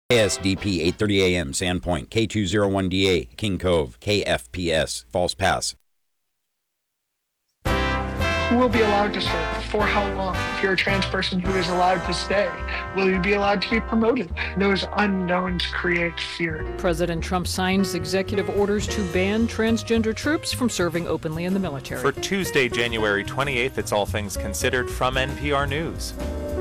ASDP 8:30 a.m. Sandpoint, K201DA, King Cove, KFPS, False Pass. Who will be allowed to serve? For how long? If you're a trans person, who is allowed to stay? Will you be allowed to be promoted? Those unknowns create fear. President Trump signs executive orders to ban transgender troops from serving openly in the military. For Tuesday, January 28th, it's All Things Considered from NPR News.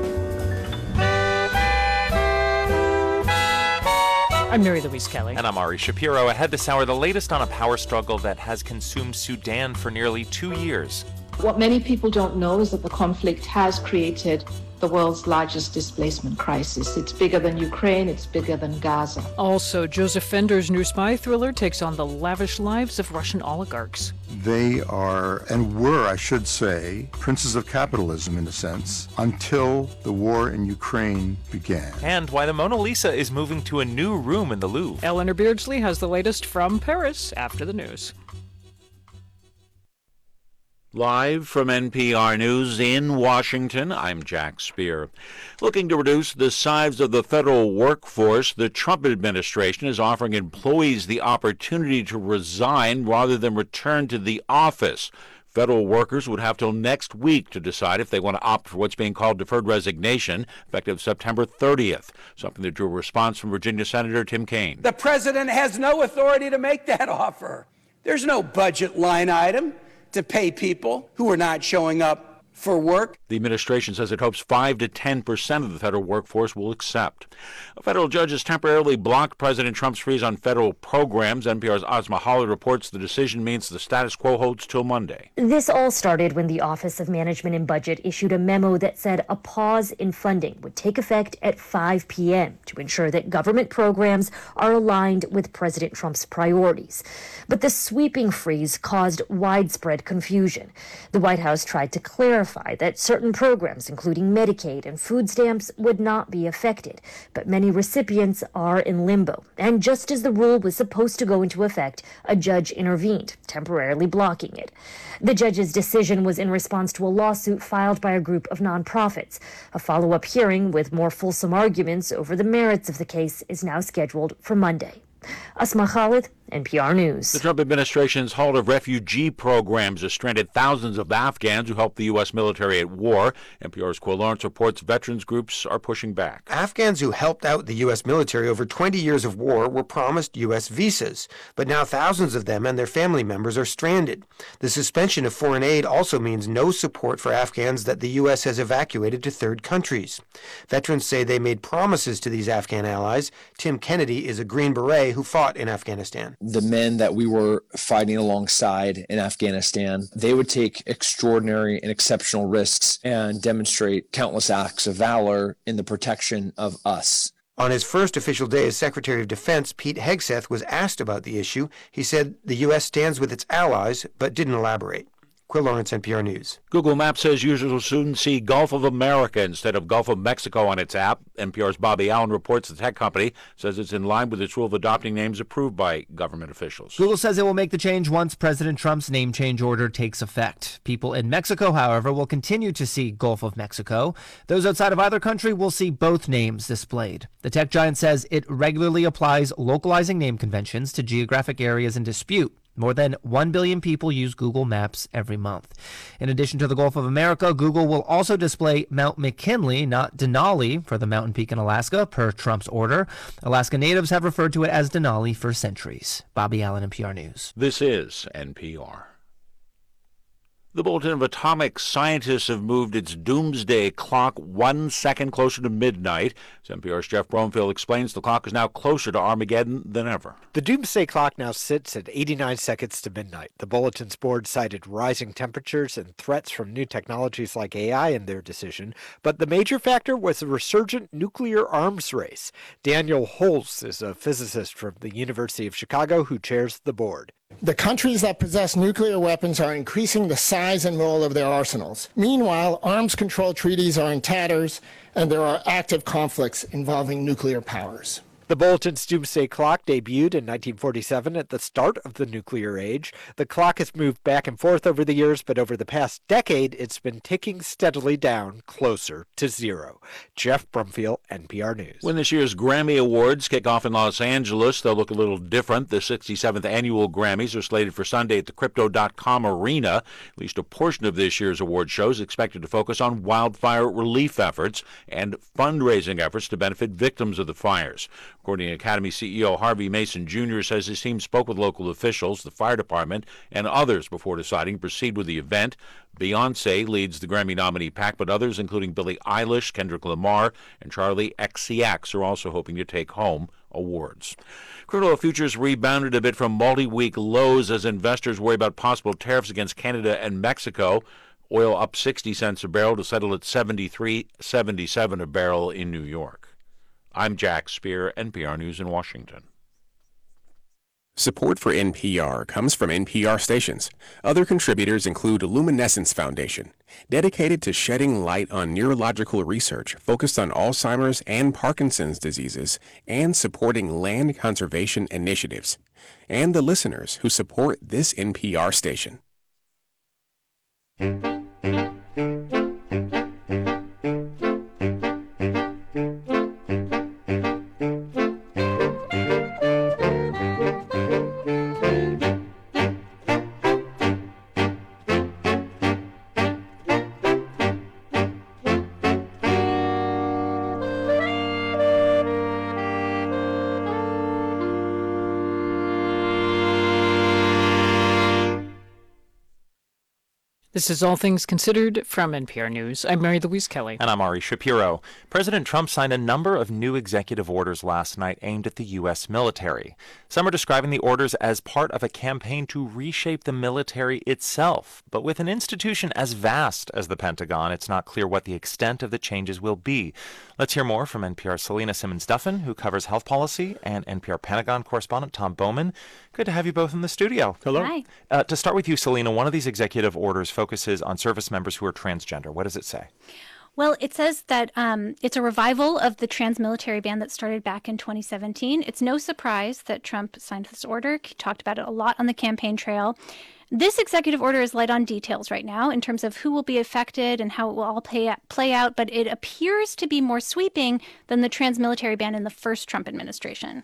I'm Mary Louise Kelly. And I'm Ari Shapiro. Ahead this hour, the latest on a power struggle that has consumed Sudan for nearly 2 years. What many people don't know is that the conflict has created the world's largest displacement crisis. It's bigger than Ukraine, it's bigger than Gaza. Also, Joseph Fender's new spy thriller takes on the lavish lives of Russian oligarchs. They are, and were, I should say, princes of capitalism in a sense, until the war in Ukraine began. And why the Mona Lisa is moving to a new room in the Louvre. Eleanor Beardsley has the latest from Paris after the news. Live from NPR News in Washington, I'm Jack Speer. Looking to reduce the size of the federal workforce, the Trump administration is offering employees the opportunity to resign rather than return to the office. Federal workers would have till next week to decide if they want to opt for what's being called deferred resignation, effective September 30th, something that drew a response from Virginia Senator Tim Kaine. The president has no authority to make that offer. There's no budget line item to pay people who are not showing up for work. The administration says it hopes 5 to 10% of the federal workforce will accept. A federal judge has temporarily blocked President Trump's freeze on federal programs. NPR's Asma Holler reports the decision means the status quo holds till Monday. This all started when the Office of Management and Budget issued a memo that said a pause in funding would take effect at 5 p.m. to ensure that government programs are aligned with President Trump's priorities. But the sweeping freeze caused widespread confusion. The White House tried to clarify that certain programs, including Medicaid and food stamps, would not be affected, but many recipients are in limbo. And just as the rule was supposed to go into effect, a judge intervened, temporarily blocking it. The judge's decision was in response to a lawsuit filed by a group of nonprofits. A follow-up hearing with more fulsome arguments over the merits of the case is now scheduled for Monday. Asma Khalid, NPR News. The Trump administration's halt of refugee programs has stranded thousands of Afghans who helped the U.S. military at war. NPR's Quill Lawrence reports veterans groups are pushing back. Afghans who helped out the U.S. military over 20 years of war were promised U.S. visas, but now thousands of them and their family members are stranded. The suspension of foreign aid also means no support for Afghans that the U.S. has evacuated to third countries. Veterans say they made promises to these Afghan allies. Tim Kennedy is a Green Beret who fought in Afghanistan. The men that we were fighting alongside in Afghanistan, they would take extraordinary and exceptional risks and demonstrate countless acts of valor in the protection of us. On his first official day as Secretary of Defense, Pete Hegseth was asked about the issue. He said the U.S. stands with its allies, but didn't elaborate. Quill Lawrence, NPR News. Google Maps says users will soon see Gulf of America instead of Gulf of Mexico on its app. NPR's Bobby Allen reports the tech company says it's in line with its rule of adopting names approved by government officials. Google says it will make the change once President Trump's name change order takes effect. People in Mexico, however, will continue to see Gulf of Mexico. Those outside of either country will see both names displayed. The tech giant says it regularly applies localizing name conventions to geographic areas in dispute. More than 1 billion people use Google Maps every month. In addition to the Gulf of America, Google will also display Mount McKinley, not Denali, for the mountain peak in Alaska, per Trump's order. Alaska natives have referred to it as Denali for centuries. Bobby Allen, NPR News. This is NPR. The Bulletin of Atomic Scientists have moved its doomsday clock 1 second closer to midnight. As NPR's Jeff Bromfield explains, the clock is now closer to Armageddon than ever. The doomsday clock now sits at 89 seconds to midnight. The Bulletin's board cited rising temperatures and threats from new technologies like AI in their decision, but the major factor was the resurgent nuclear arms race. Daniel Holz is a physicist from the University of Chicago who chairs the board. The countries that possess nuclear weapons are increasing the size and role of their arsenals. Meanwhile, arms control treaties are in tatters, and there are active conflicts involving nuclear powers. The Bulletin's doomsday clock debuted in 1947 at the start of the nuclear age. The clock has moved back and forth over the years, but over the past decade, it's been ticking steadily down closer to zero. Jeff Brumfield, NPR News. When this year's Grammy Awards kick off in Los Angeles, they'll look a little different. The 67th annual Grammys are slated for Sunday at the Crypto.com Arena. At least a portion of this year's award show is expected to focus on wildfire relief efforts and fundraising efforts to benefit victims of the fires. According to Academy CEO Harvey Mason Jr. says his team spoke with local officials, the fire department, and others before deciding to proceed with the event. Beyoncé leads the Grammy nominee pack, but others, including Billie Eilish, Kendrick Lamar, and Charlie XCX, are also hoping to take home awards. Crude oil futures rebounded a bit from multi-week lows as investors worry about possible tariffs against Canada and Mexico. Oil up 60 cents a barrel to settle at $73.77 a barrel in New York. I'm Jack Speer, NPR News in Washington. Support for NPR comes from NPR stations. Other contributors include Luminescence Foundation, dedicated to shedding light on neurological research focused on Alzheimer's and Parkinson's diseases, and supporting land conservation initiatives, and the listeners who support this NPR station. This is All Things Considered from NPR News. I'm Mary Louise Kelly. And I'm Ari Shapiro. President Trump signed a number of new executive orders last night aimed at the U.S. military. Some are describing the orders as part of a campaign to reshape the military itself. But with an institution as vast as the Pentagon, it's not clear what the extent of the changes will be. Let's hear more from NPR's Selena Simmons-Duffin, who covers health policy, and NPR Pentagon correspondent Tom Bowman. Good to have you both in the studio. Hello. Hi. To start with you, Selena, one of these executive orders focuses on service members who are transgender. What does it say? Well, it says that it's a revival of the trans-military ban that started back in 2017. It's no surprise that Trump signed this order. He talked about it a lot on the campaign trail. This executive order is light on details right now in terms of who will be affected and how it will all play out, but it appears to be more sweeping than the trans-military ban in the first Trump administration.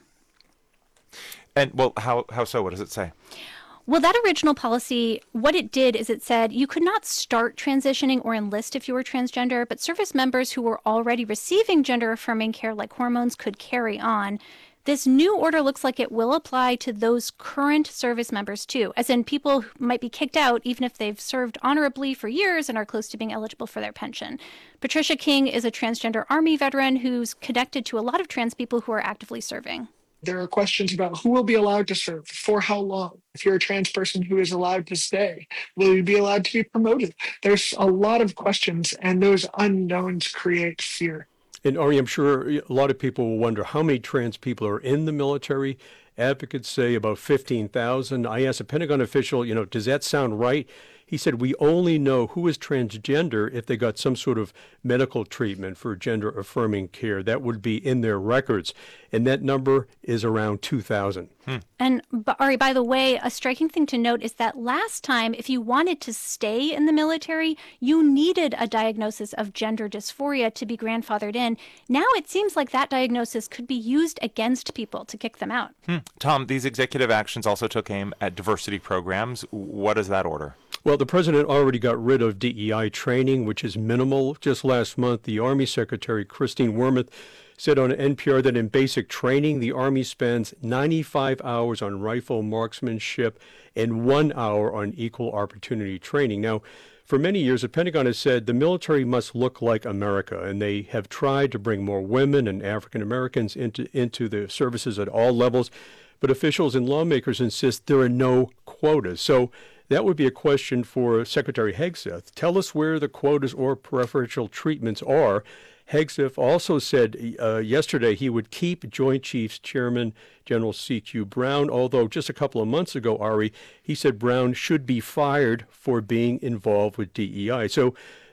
And, well, how so? What does it say? Well, that original policy, what it did is it said you could not start transitioning or enlist if you were transgender, but service members who were already receiving gender-affirming care like hormones could carry on. This new order looks like it will apply to those current service members, too, as in people who might be kicked out even if they've served honorably for years and are close to being eligible for their pension. Patricia King is a transgender Army veteran who's connected to a lot of trans people who are actively serving. There are questions about who will be allowed to serve, for how long. If you're a trans person who is allowed to stay, will you be allowed to be promoted? There's a lot of questions, and those unknowns create fear. And Ari, I'm sure a lot of people will wonder how many trans people are in the military. Advocates say about 15,000. I asked a Pentagon official, does that sound right? He said, we only know who is transgender if they got some sort of medical treatment for gender-affirming care. That would be in their records. And that number is around 2,000. And Ari, by the way, a striking thing to note is that last time, if you wanted to stay in the military, you needed a diagnosis of gender dysphoria to be grandfathered in. Now it seems like that diagnosis could be used against people to kick them out. Tom, these executive actions also took aim at diversity programs. What is that order? Well, the president already got rid of DEI training, which is minimal. Just last month, the Army Secretary, Christine Wormuth, said on NPR that in basic training, the Army spends 95 hours on rifle marksmanship and 1 hour on equal opportunity training. Now, for many years, the Pentagon has said the military must look like America, and they have tried to bring more women and African Americans into the services at all levels. But officials and lawmakers insist there are no quotas. So that would be a question for Secretary Hegseth. Tell us where the quotas or preferential treatments are. Hegseth also said yesterday he would keep Joint Chiefs Chairman General C.Q. Brown, although just a couple of months ago, Ari, he said Brown should be fired for being involved with DEI. So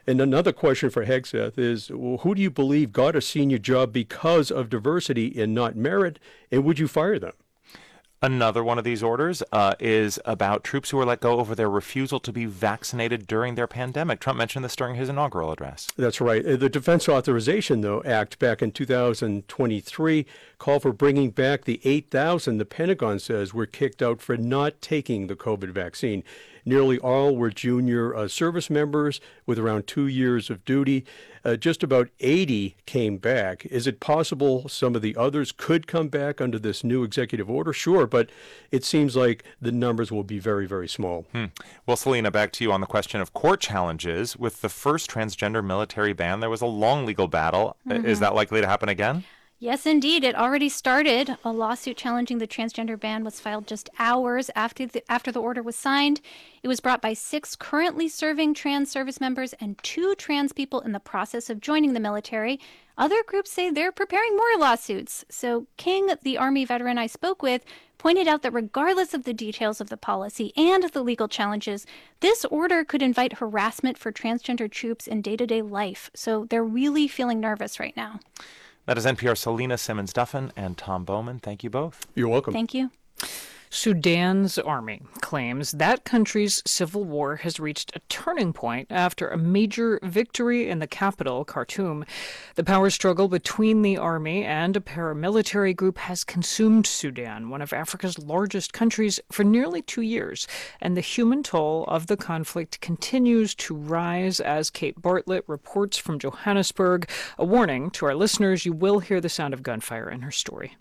And another question for Hegseth is, well, who do you believe got a senior job because of diversity and not merit, and would you fire them? Another one of these orders is about troops who were let go over their refusal to be vaccinated during their pandemic. Trump mentioned this during his inaugural address. That's right. The Defense Authorization, though, Act back in 2023 called for bringing back the 8,000 the Pentagon says were kicked out for not taking the COVID vaccine. Nearly all were junior service members with around 2 years of duty. Just about 80 came back. Is it possible some of the others could come back under this new executive order? Sure, but it seems like the numbers will be very, very small. Well, Selena, back to you on the question of court challenges. With the first transgender military ban, there was a long legal battle. Is that likely to happen again? Yes, indeed. It already started. A lawsuit challenging the transgender ban was filed just hours after the order was signed. It was brought by 6 currently serving trans service members and 2 trans people in the process of joining the military. Other groups say they're preparing more lawsuits. So King, the Army veteran I spoke with, pointed out that regardless of the details of the policy and the legal challenges, this order could invite harassment for transgender troops in day-to-day life. So they're really feeling nervous right now. That is NPR's Selena Simmons-Duffin and Tom Bowman. Thank you both. You're welcome. Thank you. Sudan's army claims that country's civil war has reached a turning point after a major victory in the capital, Khartoum. The power struggle between the army and a paramilitary group has consumed Sudan, one of Africa's largest countries, for nearly 2 years, and the human toll of the conflict continues to rise, as Kate Bartlett reports from Johannesburg. A warning to our listeners, you will hear the sound of gunfire in her story.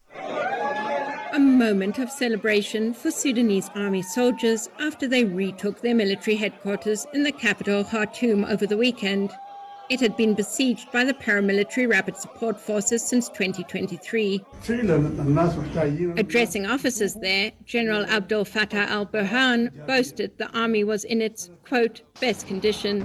A moment of celebration for Sudanese army soldiers after they retook their military headquarters in the capital Khartoum over the weekend. It had been besieged by the paramilitary rapid support forces since 2023. Addressing officers there, General Abdel Fattah al-Burhan boasted the army was in its, quote, best condition.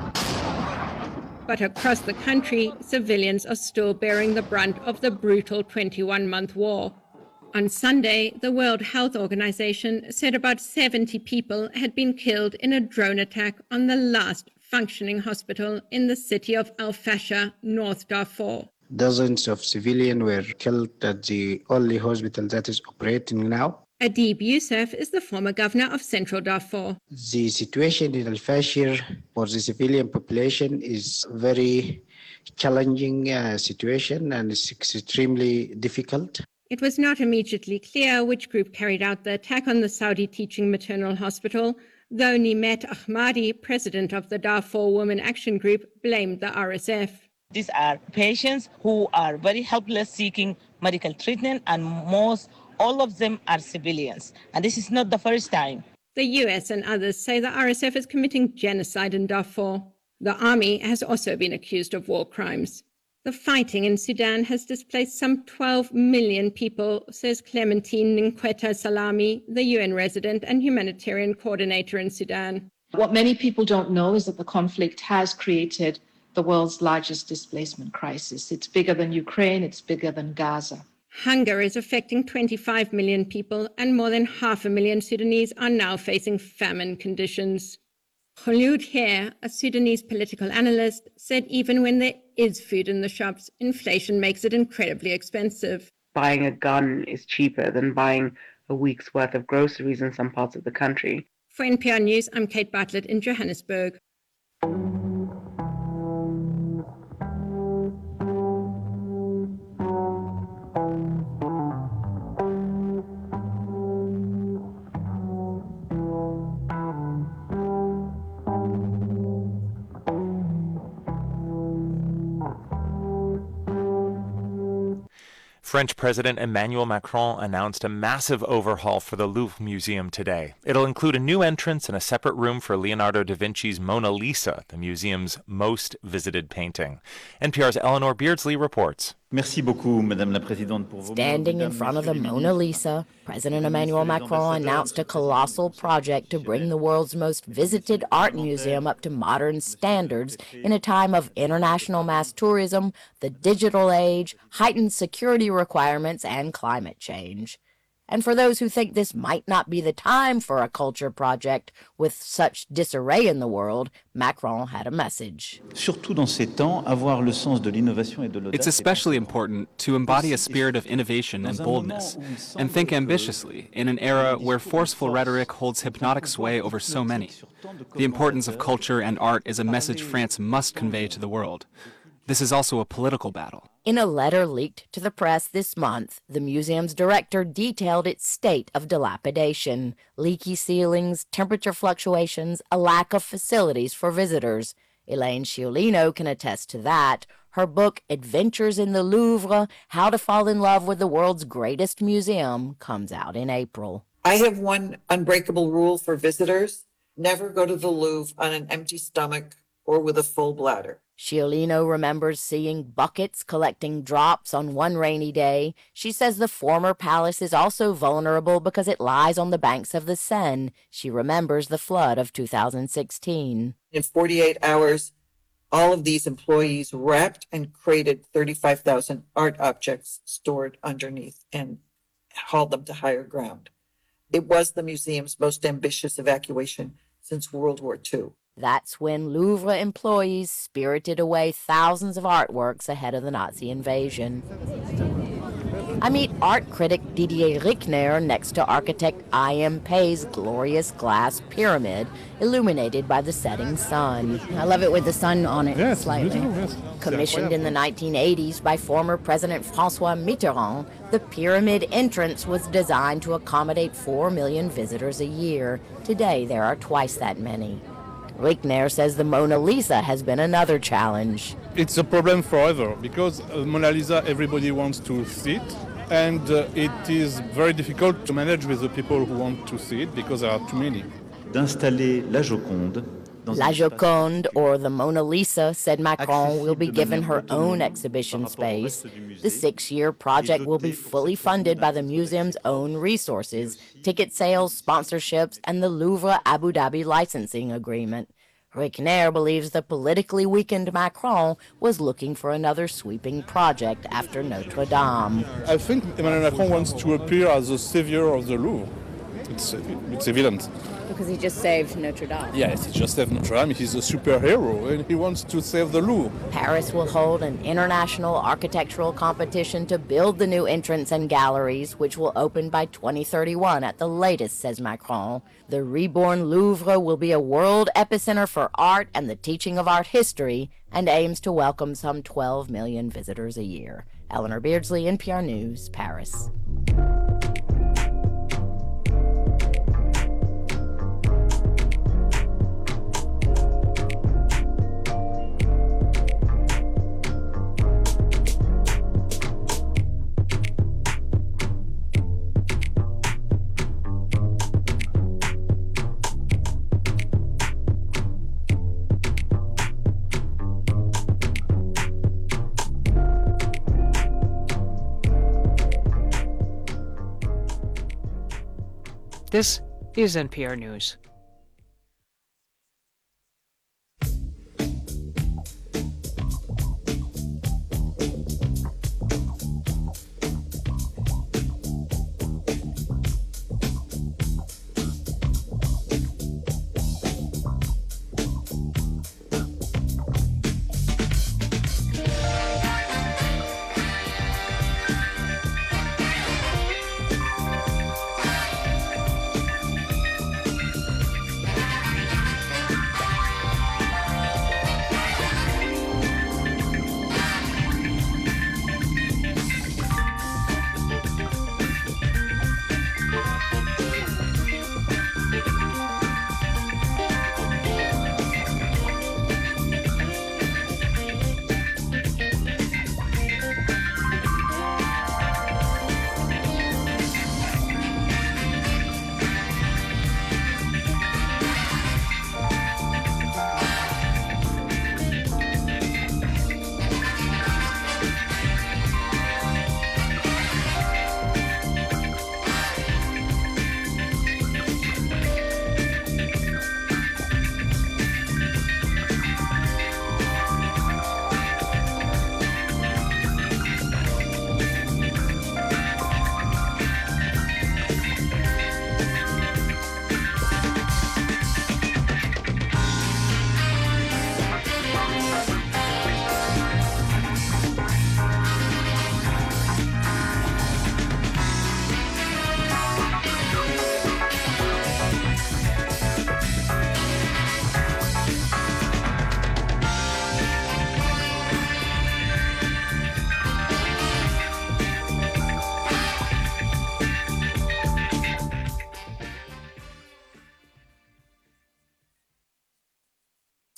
But across the country, civilians are still bearing the brunt of the brutal 21-month war. On Sunday, the World Health Organization said about 70 people had been killed in a drone attack on the last functioning hospital in the city of Al Fasher, North Darfur. Dozens of civilians were killed at the only hospital that is operating now. Adib Youssef is the former governor of Central Darfur. The situation in Al Fasher for the civilian population is very challenging situation, and it's extremely difficult. It was not immediately clear which group carried out the attack on the Saudi Teaching Maternal Hospital, though Nimet Ahmadi, president of the Darfur Women Action Group, blamed the RSF. These are patients who are very helpless seeking medical treatment, and all of them are civilians. And this is not the first time. The US and others say the RSF is committing genocide in Darfur. The army has also been accused of war crimes. The fighting in Sudan has displaced some 12 million people, says Clementine Nkweta Salami, the UN resident and humanitarian coordinator in Sudan. What many people don't know is that the conflict has created the world's largest displacement crisis. It's bigger than Ukraine, it's bigger than Gaza. Hunger is affecting 25 million people, and more than 500,000 Sudanese are now facing famine conditions. Khulud Khair, a Sudanese political analyst, said even when there is food in the shops, inflation makes it incredibly expensive. Buying a gun is cheaper than buying a week's worth of groceries in some parts of the country. For NPR News, I'm Kate Bartlett in Johannesburg. French President Emmanuel Macron announced a massive overhaul for the Louvre Museum today. It'll include a new entrance and a separate room for Leonardo da Vinci's Mona Lisa, the museum's most visited painting. NPR's Eleanor Beardsley reports. Standing in front of the Mona Lisa, President Emmanuel Macron announced a colossal project to bring the world's most visited art museum up to modern standards in a time of international mass tourism, the digital age, heightened security requirements, and climate change. And for those who think this might not be the time for a culture project with such disarray in the world, Macron had a message. It's especially important to embody a spirit of innovation and boldness, and think ambitiously in an era where forceful rhetoric holds hypnotic sway over so many. The importance of culture and art is a message France must convey to the world. This is also a political battle. In a letter leaked to the press this month, the museum's director detailed its state of dilapidation: leaky ceilings, temperature fluctuations, a lack of facilities for visitors. Elaine Sciolino can attest to that. Her book, Adventures in the Louvre, How to Fall in Love with the World's Greatest Museum, comes out in April. I have one unbreakable rule for visitors: never go to the Louvre on an empty stomach or with a full bladder. Sciolino remembers seeing buckets collecting drops on one rainy day. She says the former palace is also vulnerable because it lies on the banks of the Seine. She remembers the flood of 2016. In 48 hours, all of these employees wrapped and crated 35,000 art objects stored underneath and hauled them to higher ground. It was the museum's most ambitious evacuation since World War II. That's when Louvre employees spirited away thousands of artworks ahead of the Nazi invasion. I meet art critic Didier Rickner next to architect I.M. Pei's glorious glass pyramid illuminated by the setting sun. I love it with the sun on it slightly. Commissioned in the 1980s by former President François Mitterrand, the pyramid entrance was designed to accommodate 4 million visitors a year. Today, there are twice that many. Rickner says the Mona Lisa has been another challenge. It's a problem forever because Mona Lisa, everybody wants to see it, and it is very difficult to manage with the people who want to see it because there are too many. D'installer La Joconde. La Joconde, or the Mona Lisa, said Macron, will be given her own exhibition space. The 6-year project will be fully funded by the museum's own resources, ticket sales, sponsorships, and the Louvre Abu Dhabi licensing agreement. Rickner believes the politically weakened Macron was looking for another sweeping project after Notre Dame. I think Emmanuel Macron wants to appear as the savior of the Louvre. It's evident. Because he just saved Notre Dame. Yes, he just saved Notre Dame. He's a superhero and he wants to save the Louvre. Paris will hold an international architectural competition to build the new entrance and galleries, which will open by 2031 at the latest, says Macron. The reborn Louvre will be a world epicenter for art and the teaching of art history and aims to welcome some 12 million visitors a year. Eleanor Beardsley, NPR News, Paris. This is NPR News.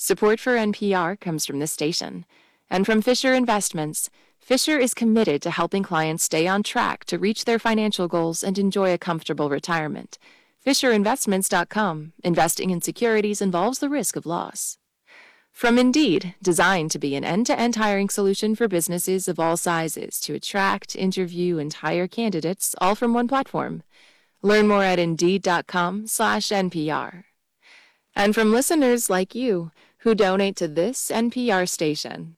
Support for NPR comes from this station and from Fisher Investments. Fisher is committed to helping clients stay on track to reach their financial goals and enjoy a comfortable retirement. FisherInvestments.com. Investing in securities involves the risk of loss. From Indeed, designed to be an end-to-end hiring solution for businesses of all sizes to attract, interview, and hire candidates, all from one platform. Learn more at Indeed.com/NPR. And from listeners like you who donate to this NPR station.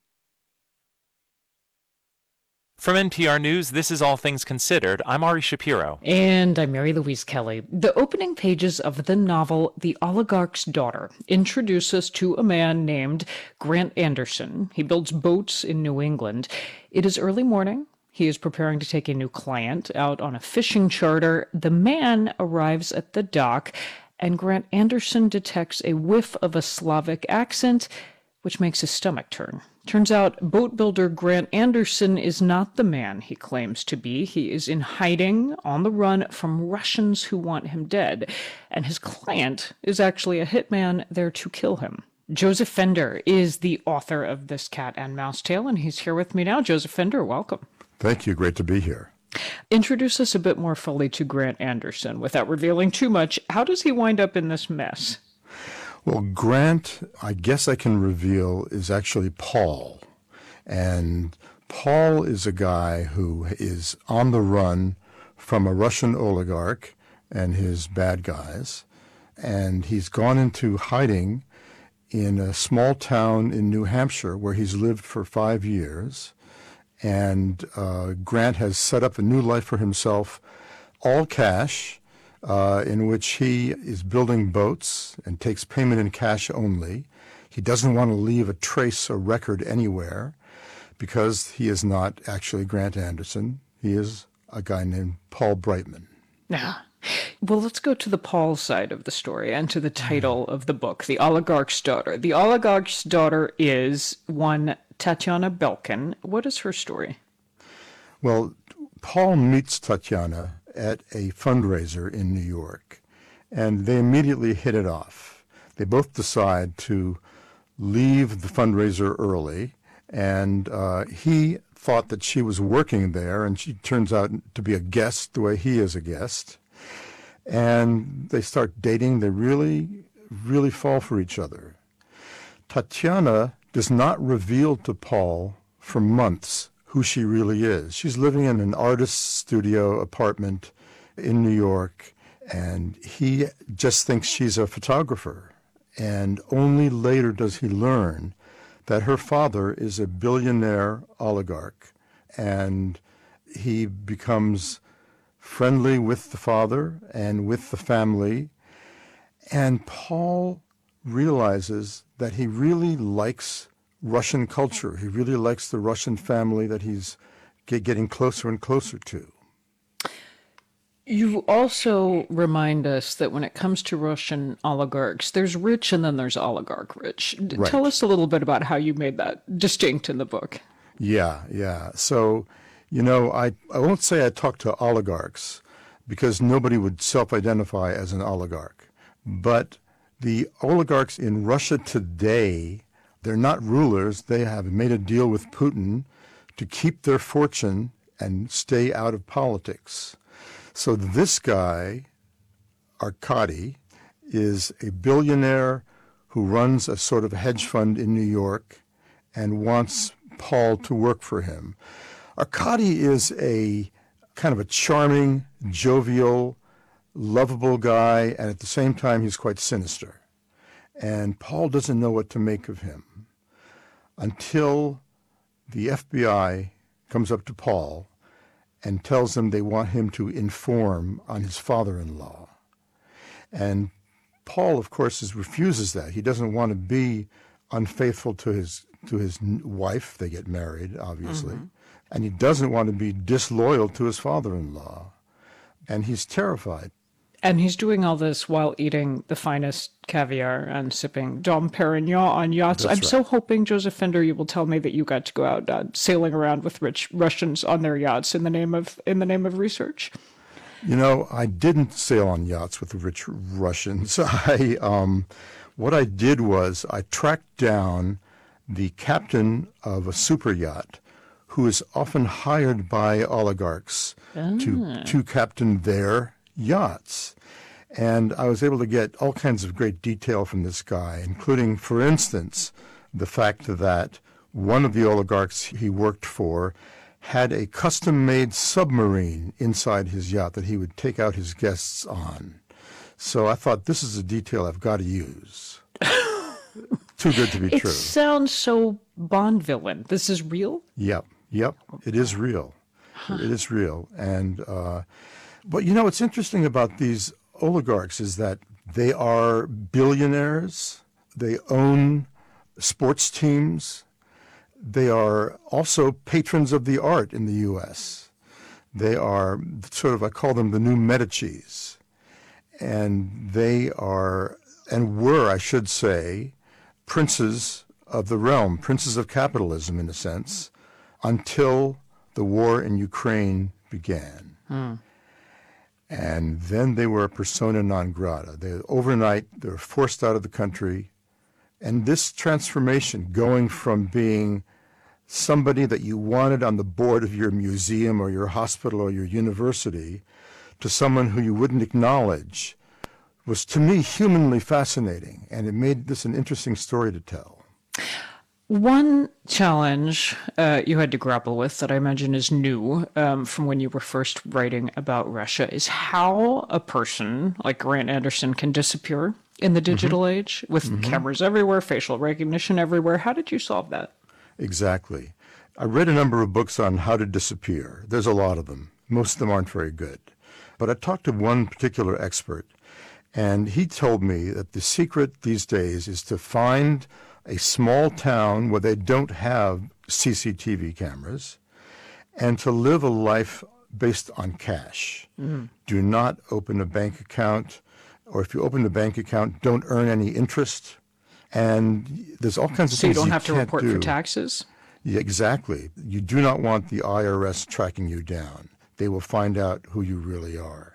From NPR News, this is All Things Considered. I'm Ari Shapiro. And I'm Mary Louise Kelly. The opening pages of the novel The Oligarch's Daughter introduce us to a man named Grant Anderson. He builds boats in New England. It is early morning. He is preparing to take a new client out on a fishing charter. The man arrives at the dock, and Grant Anderson detects a whiff of a Slavic accent, which makes his stomach turn. Turns out boat builder Grant Anderson is not the man he claims to be. He is in hiding, on the run from Russians who want him dead, and his client is actually a hitman there to kill him. Joseph Fender is the author of this cat and mouse tale, and he's here with me now. Joseph Fender, welcome. Thank you. Great to be here. Introduce us a bit more fully to Grant Anderson without revealing too much. How does he wind up in this mess? Well, Grant, I guess I can reveal, is actually Paul. And Paul is a guy who is on the run from a Russian oligarch and his bad guys. And he's gone into hiding in a small town in New Hampshire where he's lived for 5 years. And Grant has set up a new life for himself, all cash, in which he is building boats and takes payment in cash only. He doesn't want to leave a trace or record anywhere because he is not actually Grant Anderson. He is a guy named Paul Brightman. Yeah. Well, let's go to the Paul side of the story and to the title of the book, The Oligarch's Daughter. The Oligarch's Daughter is one Tatiana Belkin. What is her story? Well, Paul meets Tatiana at a fundraiser in New York, and they immediately hit it off. They both decide to leave the fundraiser early, and he thought that she was working there, and she turns out to be a guest the way he is a guest. And they start dating. They really, really fall for each other. Tatiana does not reveal to Paul for months who she really is. She's living in an artist's studio apartment in New York, and he just thinks she's a photographer. And only later does he learn that her father is a billionaire oligarch, and he becomes friendly with the father and with the family. And Paul realizes that he really likes Russian culture. He really likes the Russian family that he's getting closer and closer to. You also remind us that when it comes to Russian oligarchs, there's rich and then there's oligarch rich. Right. Tell us a little bit about how you made that distinct in the book. Yeah. So, I won't say I talk to oligarchs because nobody would self-identify as an oligarch. But the oligarchs in Russia today, they're not rulers. They have made a deal with Putin to keep their fortune and stay out of politics. So this guy, Arkady, is a billionaire who runs a sort of hedge fund in New York and wants Paul to work for him. Arkady is a kind of a charming, jovial, lovable guy, and at the same time he's quite sinister. And Paul doesn't know what to make of him until the FBI comes up to Paul and tells him they want him to inform on his father-in-law. And Paul, of course, refuses that. He doesn't want to be unfaithful to his wife. They get married, obviously. Mm-hmm. And he doesn't want to be disloyal to his father-in-law. And he's terrified. And he's doing all this while eating the finest caviar and sipping Dom Perignon on yachts. That's I'm so hoping, Joseph Fender, you will tell me that you got to go out sailing around with rich Russians on their yachts in the name of research. I didn't sail on yachts with the rich Russians. What I did was I tracked down the captain of a super yacht who is often hired by oligarchs to captain their yachts. And I was able to get all kinds of great detail from this guy, including, for instance, the fact that one of the oligarchs he worked for had a custom-made submarine inside his yacht that he would take out his guests on. So I thought, this is a detail I've got to use. Too good to be true. It sounds so Bond villain. This is real? Yep. It is real. It is real. And but you know what's interesting about these oligarchs is that they are billionaires. They own sports teams. They are also patrons of the art in the U.S. They are sort of, I call them the new Medicis. And they are, and were, I should say, princes of the realm, princes of capitalism in a sense, until the war in Ukraine began. And then they were a persona non grata. Overnight, they were forced out of the country. And this transformation, going from being somebody that you wanted on the board of your museum or your hospital or your university to someone who you wouldn't acknowledge, was to me humanly fascinating. And it made this an interesting story to tell. One challenge you had to grapple with that I imagine is new from when you were first writing about Russia is how a person like Grant Anderson can disappear in the digital age with cameras everywhere, facial recognition everywhere. How did you solve that? Exactly. I read a number of books on how to disappear. There's a lot of them. Most of them aren't very good. But I talked to one particular expert, and he told me that the secret these days is to find a small town where they don't have CCTV cameras and to live a life based on cash. Do not open a bank account, or if you open a bank account, don't earn any interest. And there's all kinds of so things you don't have to can't report do. for taxes? Yeah, exactly. You do not want the IRS tracking you down. They will find out who you really are.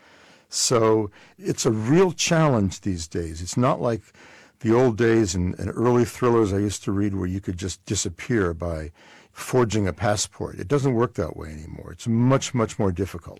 So it's a real challenge these days. It's not like the old days and early thrillers I used to read where you could just disappear by forging a passport. It doesn't work that way anymore. It's much, much more difficult.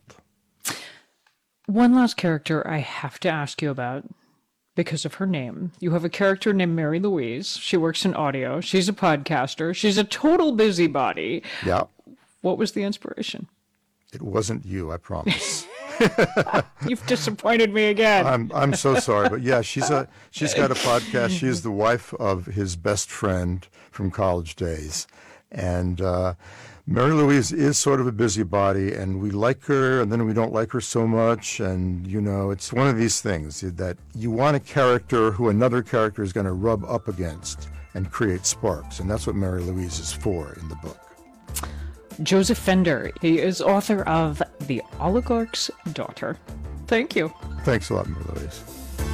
One last character I have to ask you about because of her name. You have a character named Mary Louise. She works in audio. She's a podcaster. She's a total busybody. Yeah. What was the inspiration? It wasn't you, I promise. You've disappointed me again. I'm so sorry, but yeah, she's got a podcast. She is the wife of his best friend from college days, and Mary Louise is sort of a busybody, and we like her, and then we don't like her so much, and you know, it's one of these things that you want a character who another character is going to rub up against and create sparks, and that's what Mary Louise is for in the book. Joseph Fender. He is author of The Oligarch's Daughter. Thank you. Thanks a lot, Mary Louise.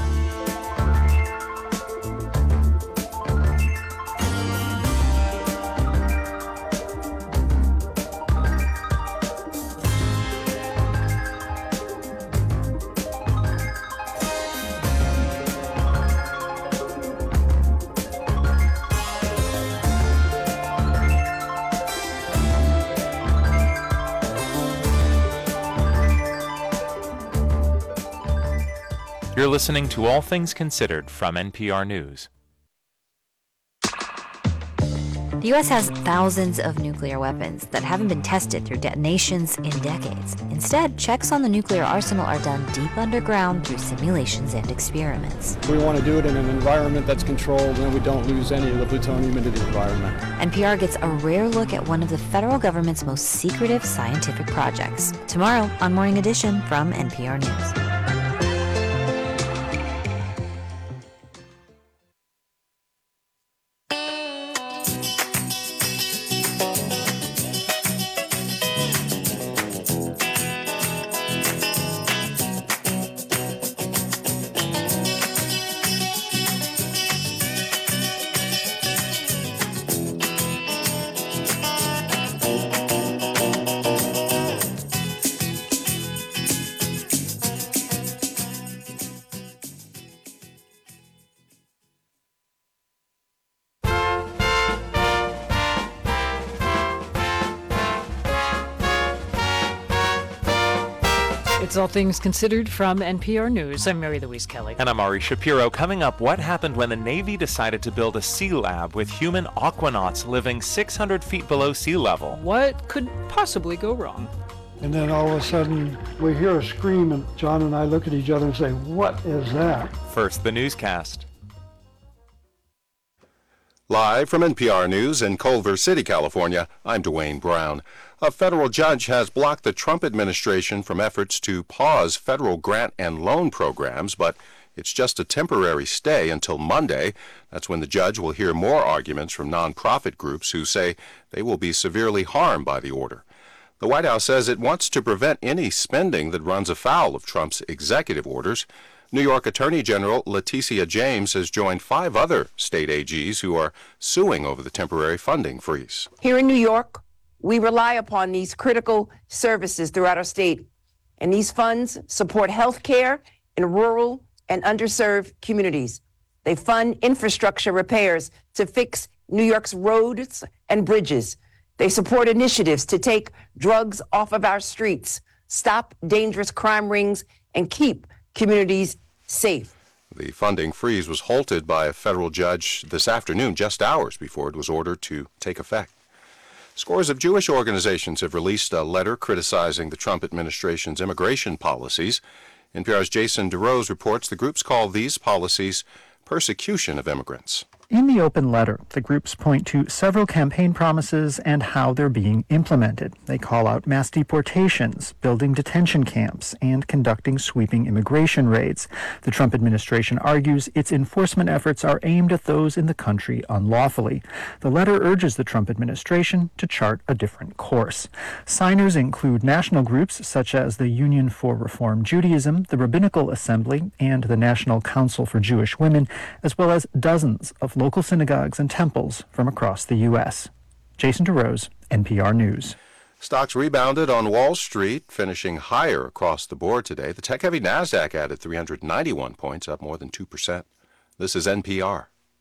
You're listening to All Things Considered from NPR News. The U.S. has thousands of nuclear weapons that haven't been tested through detonations in decades. Instead, checks on the nuclear arsenal are done deep underground through simulations and experiments. We want to do it in an environment that's controlled and we don't lose any of the plutonium into the environment. NPR gets a rare look at one of the federal government's most secretive scientific projects. Tomorrow on Morning Edition from NPR News. It's All Things Considered from NPR News. I'm Mary Louise Kelly. And I'm Ari Shapiro. Coming up, what happened when the Navy decided to build a sea lab with human aquanauts living 600 feet below sea level? What could possibly go wrong? And then all of a sudden, we hear a scream, and John and I look at each other and say, "What is that?" First, the newscast. Live from NPR News in Culver City, California, I'm Dwayne Brown. A federal judge has blocked the Trump administration from efforts to pause federal grant and loan programs, but it's just a temporary stay until Monday. That's when the judge will hear more arguments from nonprofit groups who say they will be severely harmed by the order. The White House says it wants to prevent any spending that runs afoul of Trump's executive orders. New York Attorney General Letitia James has joined 5 other state AGs who are suing over the temporary funding freeze. Here in New York, we rely upon these critical services throughout our state, and these funds support health care in rural and underserved communities. They fund infrastructure repairs to fix New York's roads and bridges. They support initiatives to take drugs off of our streets, stop dangerous crime rings, and keep communities safe. The funding freeze was halted by a federal judge this afternoon, just hours before it was ordered to take effect. Scores of Jewish organizations have released a letter criticizing the Trump administration's immigration policies. NPR's Jason DeRose reports the groups call these policies persecution of immigrants. In the open letter, the groups point to several campaign promises and how they're being implemented. They call out mass deportations, building detention camps, and conducting sweeping immigration raids. The Trump administration argues its enforcement efforts are aimed at those in the country unlawfully. The letter urges the Trump administration to chart a different course. Signers include national groups such as the Union for Reform Judaism, the Rabbinical Assembly, and the National Council for Jewish Women, as well as dozens of local synagogues and temples from across the U.S. Jason DeRose, NPR News. Stocks rebounded on Wall Street, finishing higher across the board today. The tech-heavy NASDAQ added 391 points, up more than 2%. This is NPR.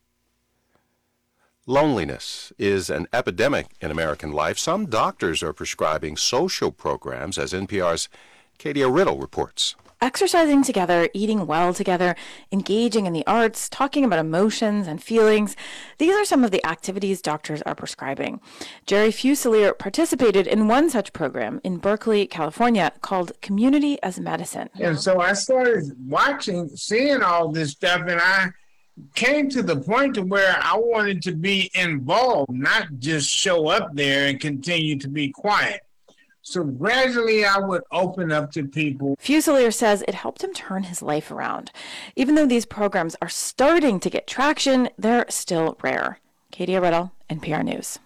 Loneliness is an epidemic in American life. Some doctors are prescribing social programs, as NPR's Katia Riddle reports. Exercising together, eating well together, engaging in the arts, talking about emotions and feelings. These are some of the activities doctors are prescribing. Jerry Fuselier participated in one such program in Berkeley, California, called Community as Medicine. And so I started seeing all this stuff, and I came to the point to where I wanted to be involved, not just show up there and continue to be quiet. So gradually I would open up to people. Fuselier says it helped him turn his life around. Even though these programs are starting to get traction, they're still rare. Katia Riddle, NPR News.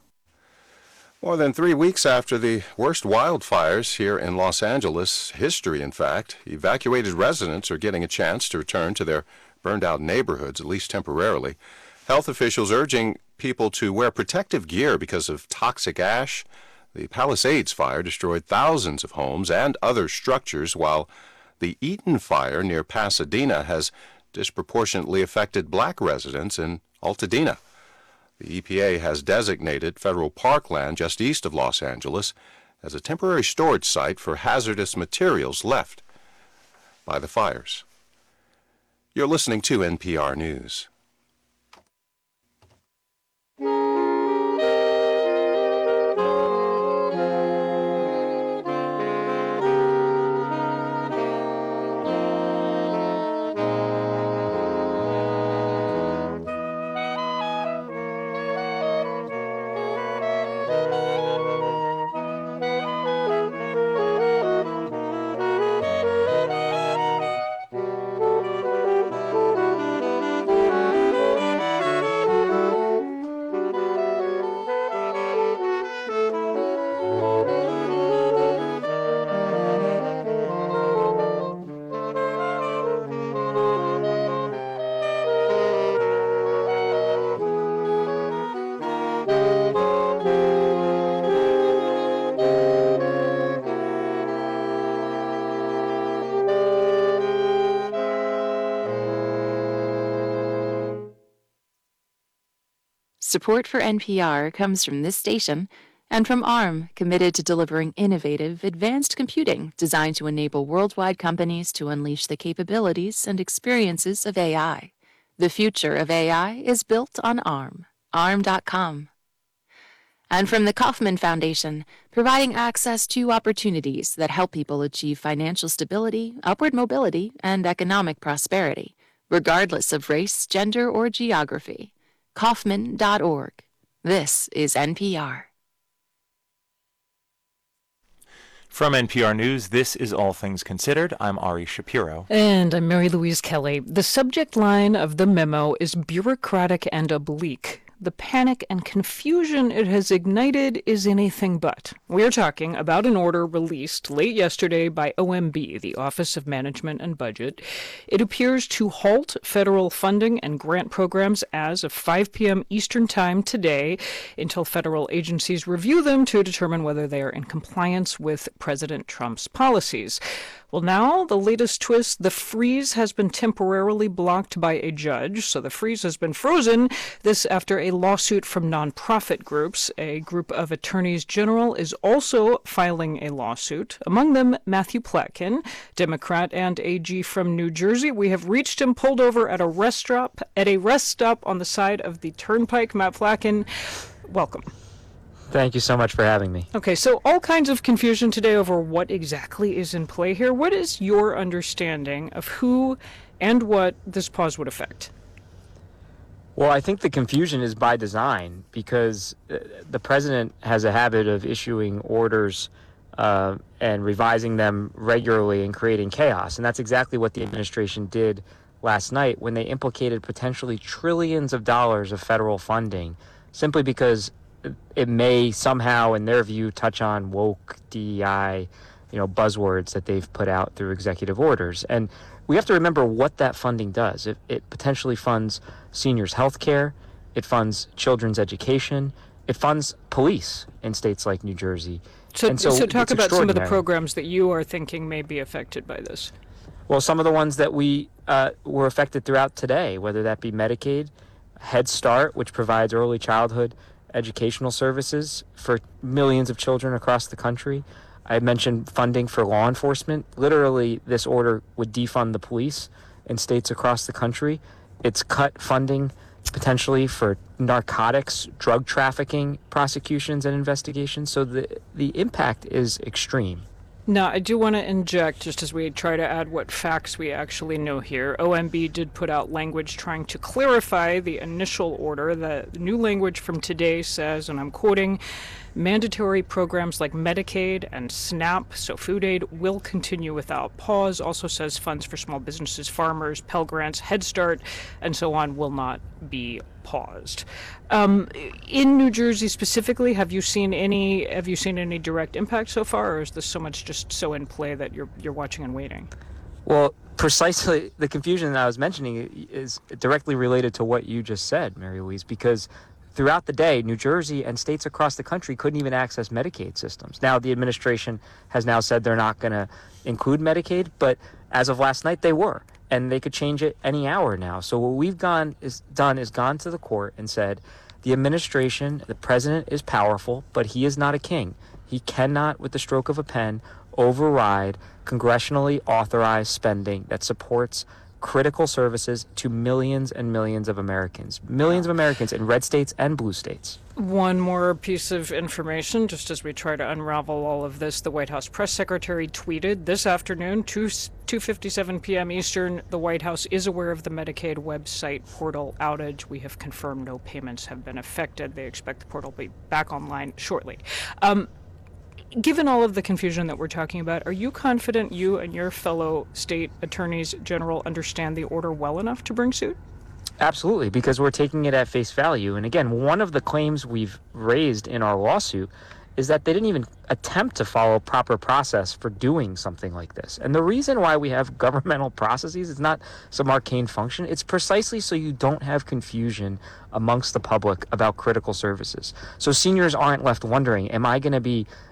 More than 3 weeks after the worst wildfires here in Los Angeles, history in fact, evacuated residents are getting a chance to return to their burned-out neighborhoods, at least temporarily. Health officials urging people to wear protective gear because of toxic ash. The Palisades fire destroyed thousands of homes and other structures, while the Eaton fire near Pasadena has disproportionately affected black residents in Altadena. The EPA has designated federal parkland just east of Los Angeles as a temporary storage site for hazardous materials left by the fires. You're listening to NPR News. Support for NPR comes from this station And from ARM, committed to delivering innovative, advanced computing designed to enable worldwide companies to unleash the capabilities and experiences of AI. The future of AI is built on ARM. ARM.com. And from the Kauffman Foundation, providing access to opportunities that help people achieve financial stability, upward mobility, and economic prosperity, regardless of race, gender, or geography. Kauffman.org. This is NPR. From NPR News, this is All Things Considered. I'm Ari Shapiro. And I'm Mary Louise Kelly. The subject line of the memo is bureaucratic and oblique. The panic and confusion it has ignited is anything but. We're talking about an order released late yesterday by OMB, the Office of Management and Budget. It appears to halt federal funding and grant programs as of 5 p.m. Eastern Time today until federal agencies review them to determine whether they are in compliance with President Trump's policies. Well, now, the latest twist, the freeze has been temporarily blocked by a judge. So the freeze has been frozen. This after a lawsuit from nonprofit groups. A group of attorneys general is also filing a lawsuit. Among them, Matthew Platkin, Democrat and AG from New Jersey. We have reached him pulled over at a rest stop on the side of the turnpike. Matt Platkin, welcome. Thank you so much for having me. Okay, so all kinds of confusion today over what exactly is in play here. What is your understanding of who and what this pause would affect? Well, I think the confusion is by design because the president has a habit of issuing orders and revising them regularly and creating chaos. And that's exactly what the administration did last night when they implicated potentially trillions of dollars of federal funding simply because it may somehow, in their view, touch on woke DEI, buzzwords that they've put out through executive orders. And we have to remember what that funding does. It potentially funds seniors' health care. It funds children's education. It funds police in states like New Jersey. So talk about some of the programs that you are thinking may be affected by this. Well, some of the ones that we were affected throughout today, whether that be Medicaid, Head Start, which provides early childhood educational services for millions of children across the country. I mentioned funding for law enforcement. Literally, this order would defund the police in states across the country. It's cut funding potentially for narcotics, drug trafficking prosecutions and investigations. So the impact is extreme. Now, I do want to inject, just as we try to add what facts we actually know here. OMB did put out language trying to clarify the initial order. The new language from today says, and I'm quoting, mandatory programs like Medicaid and SNAP, so food aid, will continue without pause. Also says funds for small businesses, farmers, Pell Grants, Head Start, and so on will not be paused. In New Jersey specifically, have you seen any direct impact so far, or is this so much just so in play that you're watching and waiting? Well, precisely the confusion that I was mentioning is directly related to what you just said, Mary Louise, because throughout the day, New Jersey and states across the country couldn't even access Medicaid systems. Now, the administration has now said they're not going to include Medicaid, but as of last night, they were. And they could change it any hour now. So what we've gone to the court and said, the administration, the president is powerful, but he is not a king. He cannot, with the stroke of a pen, override congressionally authorized spending that supports critical services to millions and millions of Americans. Millions of Americans in red states and blue states. One more piece of information, just as we try to unravel all of this. The White House press secretary tweeted this afternoon, 2:57 p.m. Eastern, the White House is aware of the Medicaid website portal outage. We have confirmed no payments have been affected. They expect the portal to be back online shortly. Given all of the confusion that we're talking about, are you confident you and your fellow state attorneys general understand the order well enough to bring suit? Absolutely, because we're taking it at face value. And again, one of the claims we've raised in our lawsuit is that they didn't even attempt to follow proper process for doing something like this. And the reason why we have governmental processes is not some arcane function. It's precisely so you don't have confusion amongst the public about critical services. So seniors aren't left wondering, am I going to be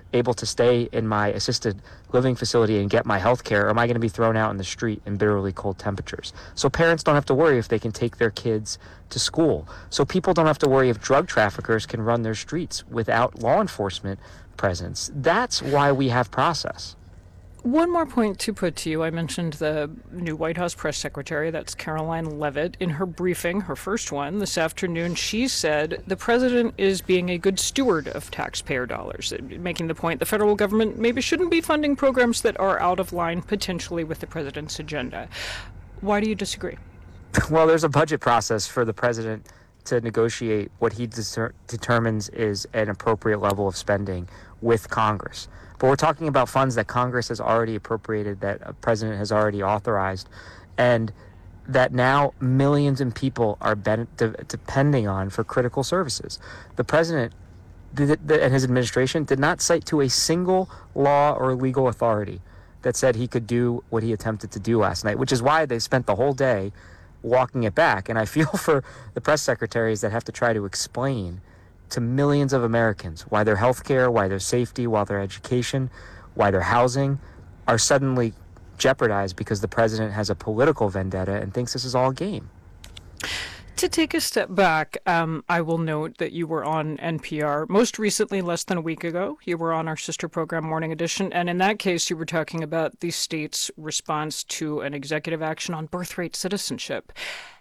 able to stay in my assisted living facility and get my health care, or am I going to be thrown out in the street in bitterly cold temperatures? So parents don't have to worry if they can take their kids to school. So people don't have to worry if drug traffickers can run their streets without law enforcement presence. That's why we have process. One more point to put to you. I mentioned the new White House press secretary, that's Caroline Leavitt. In her briefing, her first one this afternoon, she said the president is being a good steward of taxpayer dollars, making the point the federal government maybe shouldn't be funding programs that are out of line potentially with the president's agenda. Why do you disagree? Well, there's a budget process for the president to negotiate what he determines is an appropriate level of spending with Congress. But we're talking about funds that Congress has already appropriated, that a president has already authorized, and that now millions of people are depending on for critical services. The president and his administration did not cite to a single law or legal authority that said he could do what he attempted to do last night, which is why they spent the whole day walking it back. And I feel for the press secretaries that have to try to explain to millions of Americans why their health care, why their safety, why their education, why their housing are suddenly jeopardized because the president has a political vendetta and thinks this is all a game. To take a step back, I will note that you were on NPR most recently, less than a week ago. You were on our sister program, Morning Edition, and in that case, you were talking about the state's response to an executive action on birthright citizenship.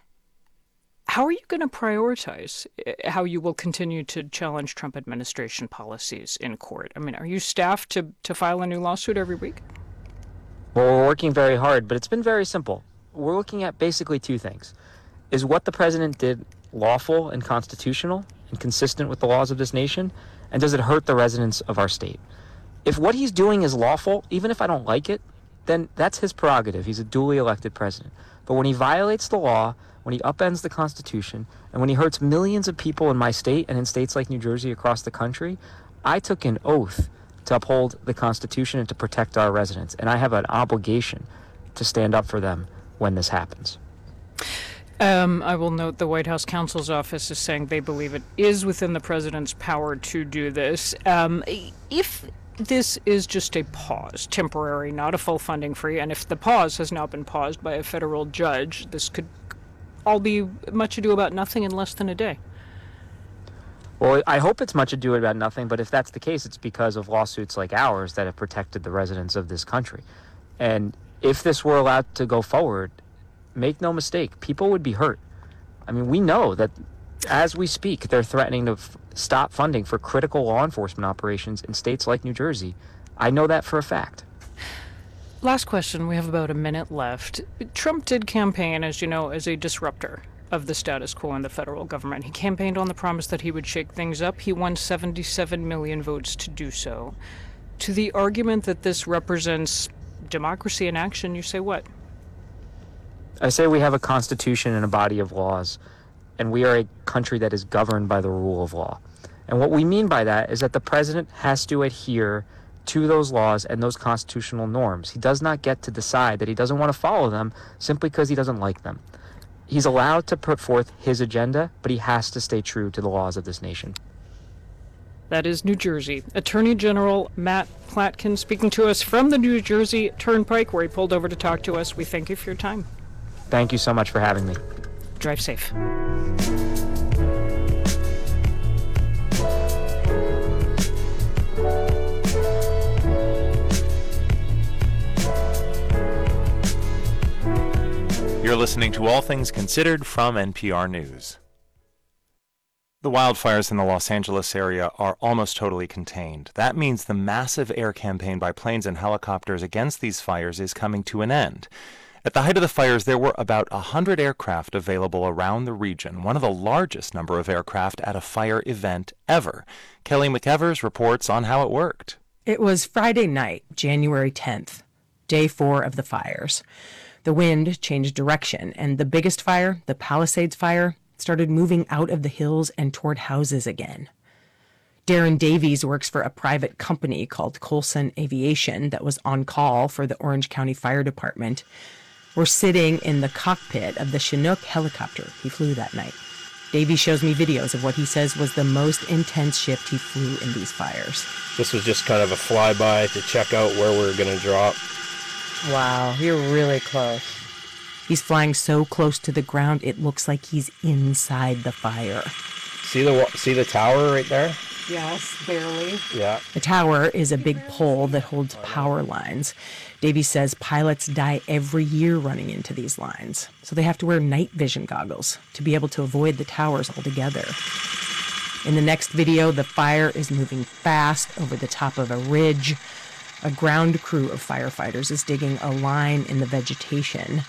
How are you going to prioritize how you will continue to challenge Trump administration policies in court? I mean, are you staffed to file a new lawsuit every week? Well, we're working very hard, but it's been very simple. We're looking at basically two things. Is what the president did lawful and constitutional and consistent with the laws of this nation? And does it hurt the residents of our state? If what he's doing is lawful, even if I don't like it, then that's his prerogative. He's a duly elected president. But when he violates the law, when he upends the Constitution, and when he hurts millions of people in my state and in states like New Jersey across the country, I took an oath to uphold the Constitution and to protect our residents. And I have an obligation to stand up for them when this happens. I will note the White House counsel's office is saying they believe it is within the president's power to do this. If this is just a pause, temporary, not a full funding free, and if the pause has now been paused by a federal judge, this could all be much ado about nothing in less than a day. Well, I hope it's much ado about nothing, but if that's the case, it's because of lawsuits like ours that have protected the residents of this country. And if this were allowed to go forward, make no mistake, people would be hurt. I mean, we know that as we speak, they're threatening to stop funding for critical law enforcement operations in states like New Jersey. I know that for a fact. Last question. We have about a minute left. Trump did campaign, as you know, as a disruptor of the status quo in the federal government. He campaigned on the promise that he would shake things up. He won 77 million votes to do so. To the argument that this represents democracy in action, you say what? I say we have a constitution and a body of laws, and we are a country that is governed by the rule of law. And what we mean by that is that the president has to adhere to those laws and those constitutional norms. He does not get to decide that he doesn't want to follow them simply because he doesn't like them. He's allowed to put forth his agenda, but he has to stay true to the laws of this nation. That is New Jersey. Attorney General Matt Platkin speaking to us from the New Jersey Turnpike, where he pulled over to talk to us. We thank you for your time. Thank you so much for having me. Drive safe. You're listening to All Things Considered from NPR News. The wildfires in the Los Angeles area are almost totally contained. That means the massive air campaign by planes and helicopters against these fires is coming to an end. At the height of the fires, there were about 100 aircraft available around the region, one of the largest number of aircraft at a fire event ever. Kelly McEvers reports on how it worked. It was Friday night, January 10th, day 4 of the fires. The wind changed direction, and the biggest fire, the Palisades fire, started moving out of the hills and toward houses again. Darren Davies works for a private company called Colson Aviation that was on call for the Orange County Fire Department. We're sitting in the cockpit of the Chinook helicopter he flew that night. Davey shows me videos of what he says was the most intense shift he flew in these fires. This was just kind of a flyby to check out where we were going to drop. Wow, you're really close. He's flying so close to the ground, it looks like he's inside the fire. See the tower right there? Yes, barely. Yeah. The tower is a big pole that holds power lines. Davey says pilots die every year running into these lines, so they have to wear night vision goggles to be able to avoid the towers altogether. In the next video, the fire is moving fast over the top of a ridge. A ground crew of firefighters is digging a line in the vegetation.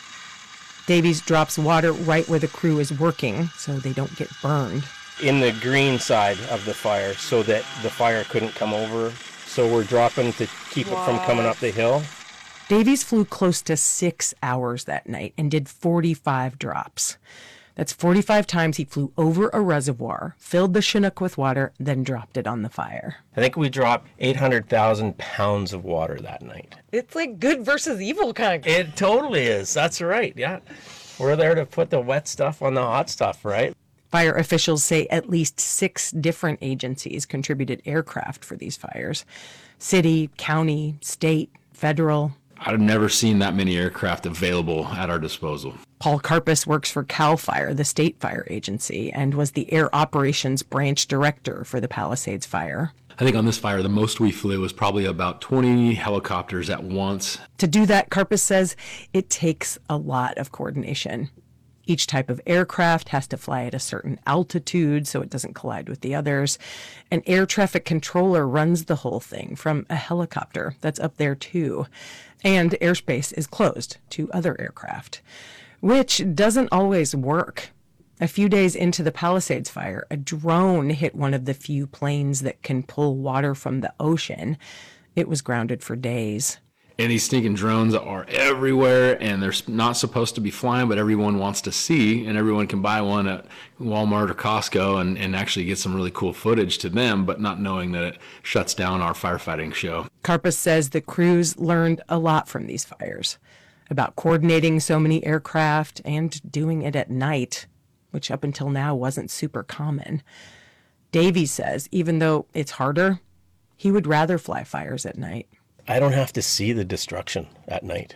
Davies drops water right where the crew is working so they don't get burned. In the green side of the fire so that the fire couldn't come over. So we're dropping to keep it from coming up the hill. Davies flew close to 6 hours that night and did 45 drops. That's 45 times he flew over a reservoir, filled the Chinook with water, then dropped it on the fire. I think we dropped 800,000 pounds of water that night. It's like good versus evil kind of. It totally is. That's right. Yeah. We're there to put the wet stuff on the hot stuff, right? Fire officials say at least 6 different agencies contributed aircraft for these fires. City, county, state, federal. I've never seen that many aircraft available at our disposal. Paul Karpus works for CAL FIRE, the state fire agency, and was the air operations branch director for the Palisades fire. I think on this fire, the most we flew was probably about 20 helicopters at once. To do that, Karpus says, it takes a lot of coordination. Each type of aircraft has to fly at a certain altitude so it doesn't collide with the others. An air traffic controller runs the whole thing from a helicopter that's up there too. And airspace is closed to other aircraft, which doesn't always work. A few days into the Palisades fire, a drone hit one of the few planes that can pull water from the ocean. It was grounded for days. And these stinking drones are everywhere, and they're not supposed to be flying, but everyone wants to see, and everyone can buy one at Walmart or Costco and actually get some really cool footage to them, but not knowing that it shuts down our firefighting show. Karpus says the crews learned a lot from these fires, about coordinating so many aircraft and doing it at night, which up until now wasn't super common. Davies says even though it's harder, he would rather fly fires at night. I don't have to see the destruction at night.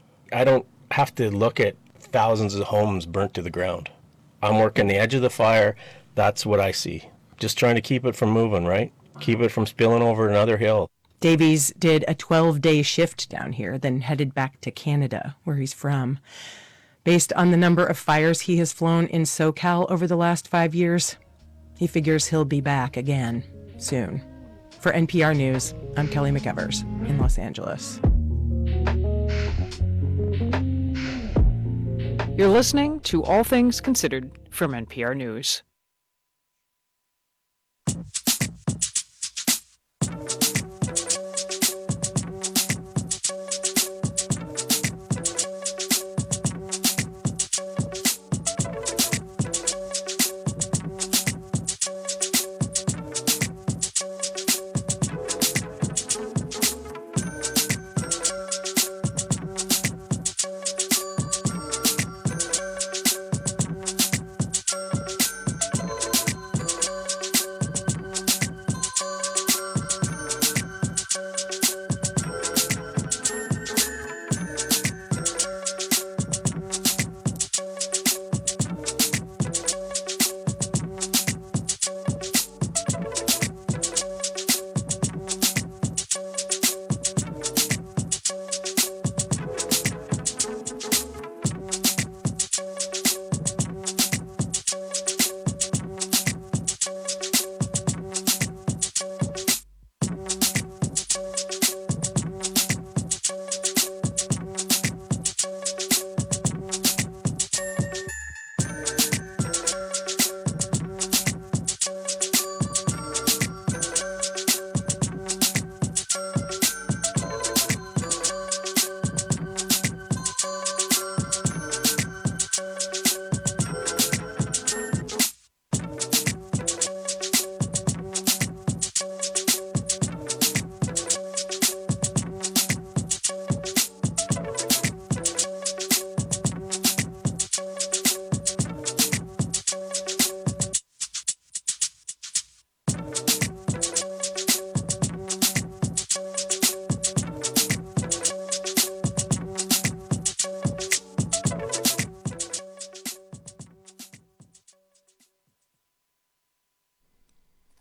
I don't have to look at thousands of homes burnt to the ground. I'm working the edge of the fire. That's what I see. Just trying to keep it from moving, right? Keep it from spilling over another hill. Davies did a 12-day shift down here, then headed back to Canada, where he's from. Based on the number of fires he has flown in SoCal over the last 5 years, he figures he'll be back again soon. For NPR News, I'm Kelly McEvers in Los Angeles. You're listening to All Things Considered from NPR News.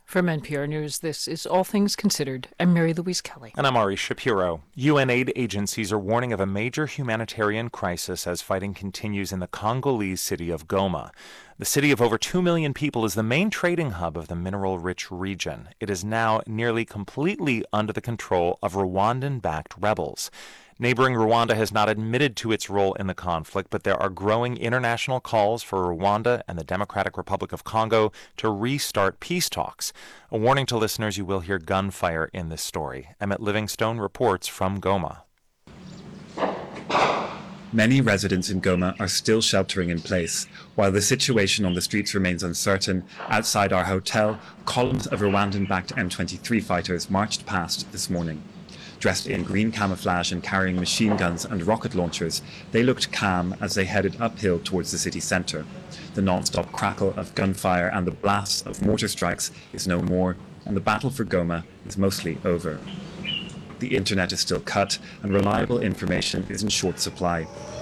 From NPR News, this is All Things Considered. I'm Mary Louise Kelly. And I'm Ari Shapiro. UN aid agencies are warning of a major humanitarian crisis as fighting continues in the Congolese city of Goma. The city of over 2 million people is the main trading hub of the mineral-rich region. It is now nearly completely under the control of Rwandan-backed rebels. Neighboring Rwanda has not admitted to its role in the conflict, but there are growing international calls for Rwanda and the Democratic Republic of Congo to restart peace talks. A warning to listeners, you will hear gunfire in this story. Emmett Livingstone reports from Goma. Many residents in Goma are still sheltering in place. While the situation on the streets remains uncertain, outside our hotel, columns of Rwandan-backed M23 fighters marched past this morning. Dressed in green camouflage and carrying machine guns and rocket launchers, they looked calm as they headed uphill towards the city centre. The non-stop crackle of gunfire and the blasts of mortar strikes is no more, and the battle for Goma is mostly over. The internet is still cut, and reliable information is in short supply.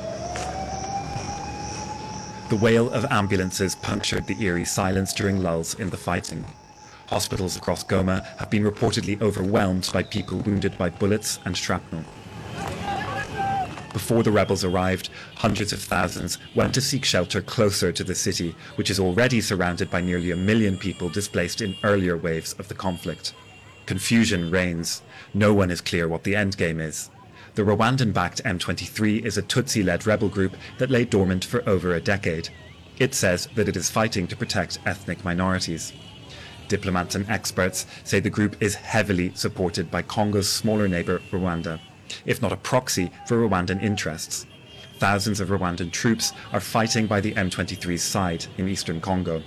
The wail of ambulances punctured the eerie silence during lulls in the fighting. Hospitals across Goma have been reportedly overwhelmed by people wounded by bullets and shrapnel. Before the rebels arrived, hundreds of thousands went to seek shelter closer to the city, which is already surrounded by nearly 1 million people displaced in earlier waves of the conflict. Confusion reigns. No one is clear what the endgame is. The Rwandan-backed M23 is a Tutsi-led rebel group that lay dormant for over a decade. It says that it is fighting to protect ethnic minorities. Diplomats and experts say the group is heavily supported by Congo's smaller neighbour, Rwanda, if not a proxy for Rwandan interests. Thousands of Rwandan troops are fighting by the M23's side in eastern Congo.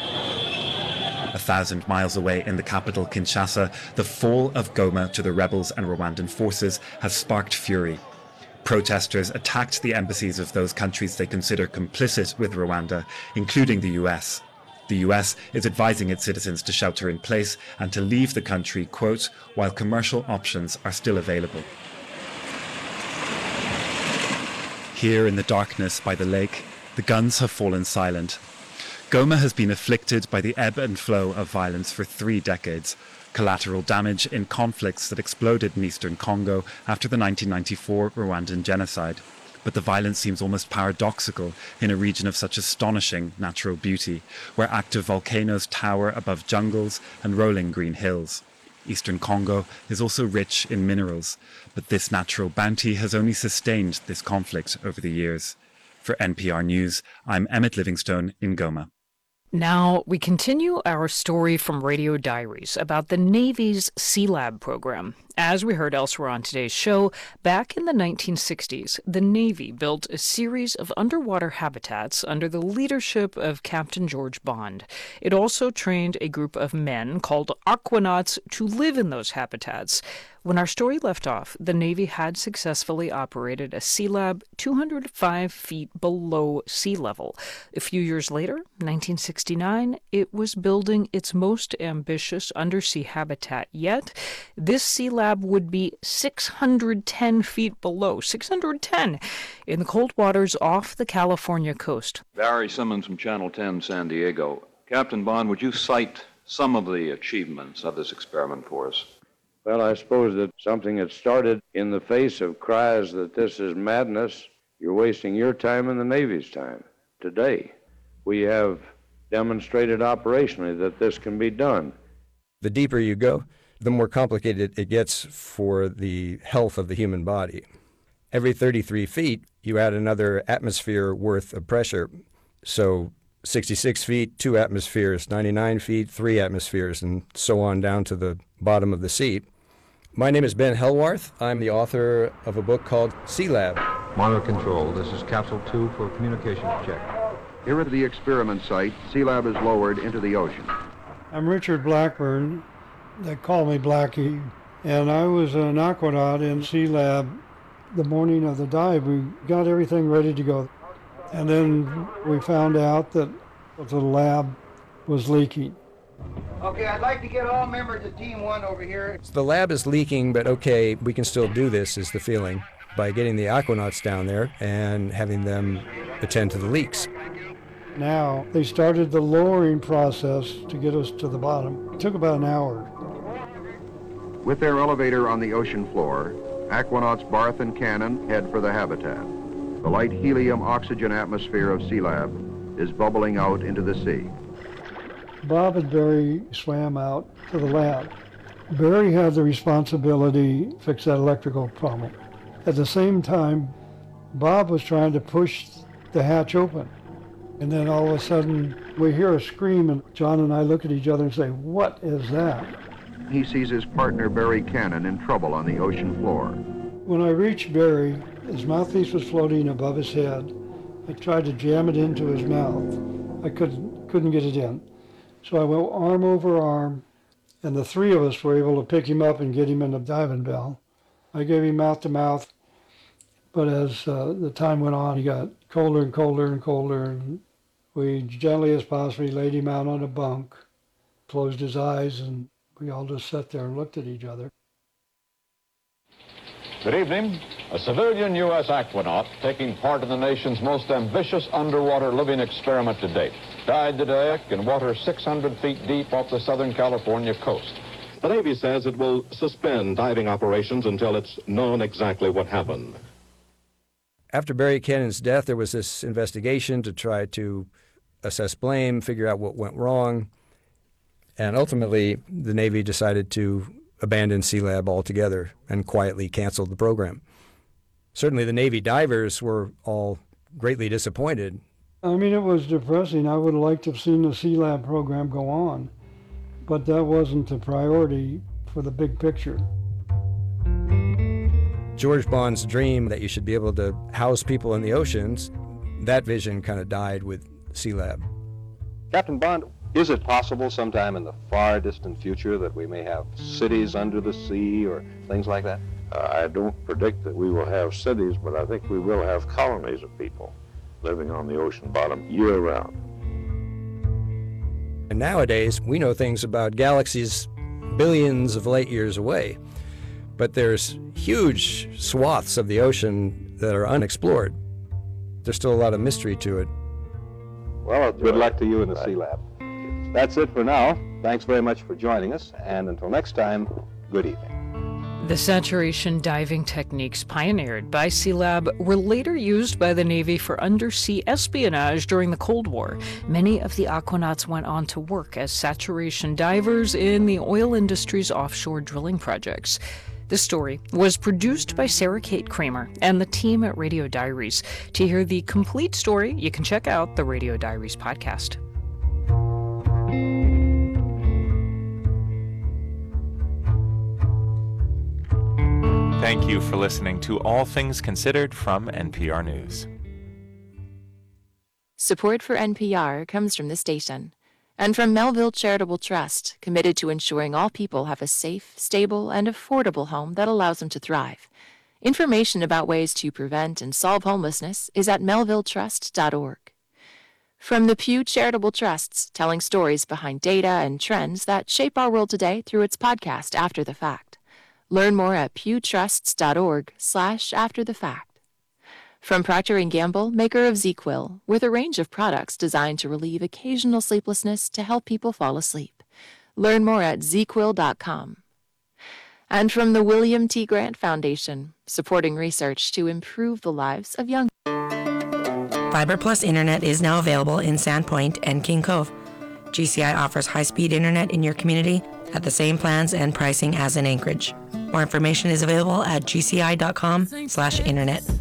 1,000 miles away in the capital, Kinshasa, the fall of Goma to the rebels and Rwandan forces has sparked fury. Protesters attacked the embassies of those countries they consider complicit with Rwanda, including the US. The US is advising its citizens to shelter in place and to leave the country, quote, while commercial options are still available. Here in the darkness by the lake, the guns have fallen silent. Goma has been afflicted by the ebb and flow of violence for 3 decades. Collateral damage in conflicts that exploded in eastern Congo after the 1994 Rwandan genocide. But the violence seems almost paradoxical in a region of such astonishing natural beauty, where active volcanoes tower above jungles and rolling green hills. Eastern Congo is also rich in minerals, but this natural bounty has only sustained this conflict over the years. For NPR News, I'm Emmett Livingstone in Goma. Now, we continue our story from Radio Diaries about the Navy's Sea Lab program. As we heard elsewhere on today's show, back in the 1960s, the Navy built a series of underwater habitats under the leadership of Captain George Bond. It also trained a group of men called aquanauts to live in those habitats. When our story left off, the Navy had successfully operated a sea lab 205 feet below sea level. A few years later, 1969, it was building its most ambitious undersea habitat yet. This sea lab would be 610 feet below, 610, in the cold waters off the California coast. Barry Simmons from Channel 10, San Diego. Captain Bond, would you cite some of the achievements of this experiment for us? Well, I suppose that something that started in the face of cries that this is madness, you're wasting your time and the Navy's time. Today, we have demonstrated operationally that this can be done. The deeper you go, the more complicated it gets for the health of the human body. Every 33 feet, you add another atmosphere worth of pressure. So 66 feet, 2 atmospheres, 99 feet, 3 atmospheres, and so on down to the bottom of the sea. My name is Ben Hellwarth. I'm the author of a book called Sea Lab. Monitor Control, this is Capsule 2 for communications check. Here at the experiment site, Sea Lab is lowered into the ocean. I'm Richard Blackburn. They call me Blackie. And I was an aquanaut in Sea Lab the morning of the dive. We got everything ready to go. And then we found out that the lab was leaking. Okay, I'd like to get all members of Team 1 over here. So the lab is leaking, but okay, we can still do this, is the feeling, by getting the aquanauts down there and having them attend to the leaks. Now, they started the lowering process to get us to the bottom. It took about an hour. With their elevator on the ocean floor, aquanauts Barth and Cannon head for the habitat. The light helium-oxygen atmosphere of Sealab is bubbling out into the sea. Bob and Barry swam out to the lab. Barry had the responsibility to fix that electrical problem. At the same time, Bob was trying to push the hatch open. And then all of a sudden, we hear a scream, and John and I look at each other and say, "What is that?" He sees his partner Barry Cannon in trouble on the ocean floor. When I reached Barry, his mouthpiece was floating above his head. I tried to jam it into his mouth. I couldn't get it in. So I went arm over arm, and the three of us were able to pick him up and get him in a diving bell. I gave him mouth to mouth, but as the time went on, he got colder and colder and colder, and we gently as possible laid him out on a bunk, closed his eyes, and we all just sat there and looked at each other. Good evening. A civilian U.S. aquanaut taking part in the nation's most ambitious underwater living experiment to date died today in water 600 feet deep off the Southern California coast. The Navy says it will suspend diving operations until it's known exactly what happened. After Barry Cannon's death, there was this investigation to try to assess blame, figure out what went wrong, and ultimately the Navy decided to abandon Sealab altogether and quietly canceled the program. Certainly the Navy divers were all greatly disappointed. I mean, it was depressing. I would have liked to have seen the Sealab program go on, but that wasn't the priority for the big picture. George Bond's dream that you should be able to house people in the oceans, that vision kind of died with Sealab. Captain Bond, is it possible sometime in the far distant future that we may have cities under the sea or things like that? I don't predict that we will have cities, but I think we will have colonies of people living on the ocean bottom year-round. And nowadays, we know things about galaxies billions of light years away, but there's huge swaths of the ocean that are unexplored. There's still a lot of mystery to it. Well, good luck to you in the Sealab. That's it for now. Thanks very much for joining us, and until next time, good evening. The saturation diving techniques pioneered by Sealab were later used by the Navy for undersea espionage during the Cold War. Many of the aquanauts went on to work as saturation divers in the oil industry's offshore drilling projects. This story was produced by Sarah Kate Kramer and the team at Radio Diaries. To hear the complete story, you can check out the Radio Diaries podcast. Thank you for listening to All Things Considered from NPR News. Support for NPR comes from the station and from Melville Charitable Trust, committed to ensuring all people have a safe, stable, and affordable home that allows them to thrive. Information about ways to prevent and solve homelessness is at melvilletrust.org. From the Pew Charitable Trusts, telling stories behind data and trends that shape our world today through its podcast After the Fact. Learn more at pewtrusts.org/afterthefact. From Procter & Gamble, maker of ZzzQuil, with a range of products designed to relieve occasional sleeplessness to help people fall asleep. Learn more at ZzzQuil.com. And from the William T. Grant Foundation, supporting research to improve the lives of young. Fiber Plus Internet is now available in Sandpoint and King Cove. GCI offers high-speed internet in your community at the same plans and pricing as in Anchorage. More information is available at gci.com/internet.